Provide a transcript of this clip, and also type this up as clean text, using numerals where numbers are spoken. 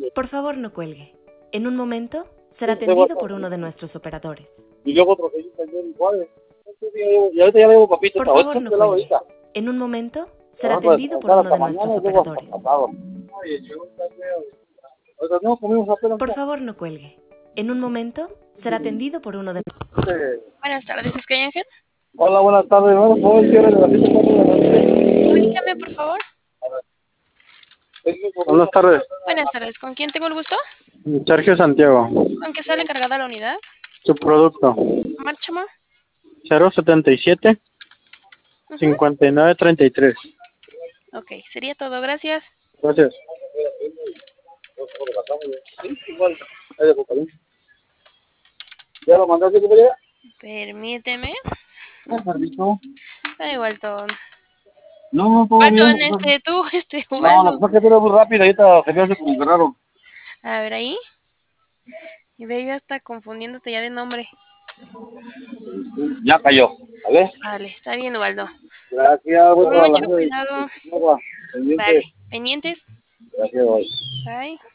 Por favor, no cuelgue. En un momento será atendido por uno de nuestros operadores. Y luego otro que también igual. Y ahorita ya le digo papito, Por hasta favor, no pelado cuelgue. ahorita. En un momento será Vamos a atendido por descansar uno hasta de nuestros mañana y luego hasta operadores. pasado. Oye, yo también. Oiga, no, comimos apenas. Por favor, no cuelgue. En un momento será atendido por uno de... Buenas tardes, ¿es que hay Ángel? Hola, buenas tardes. ¿No? ¿Puedo decir el ratito cuando de la noche? Dígame, por favor. Buenas tardes. Buenas tardes, ¿con quién tengo el gusto? Sergio Santiago. ¿Con qué sale encargada la unidad? Su producto. Márchama. 077 5933. Ok, sería todo, gracias. Gracias. ¿Ya lo mandaste que pelea? Permíteme. No, permiso. Da igual todo. No, todo Perdón, bien. No, Ubaldo. lo que pasa es que tú eres muy rápido, ahorita se me hace como que raro. A ver ahí. Y ve ya está confundiéndote ya de nombre. Ya cayó, ¿vale? Vale, está bien, Ubaldo. Gracias, voy Con para mucho la cuidado. pendiente. Vale, pendientes. Gracias, bye. Bye.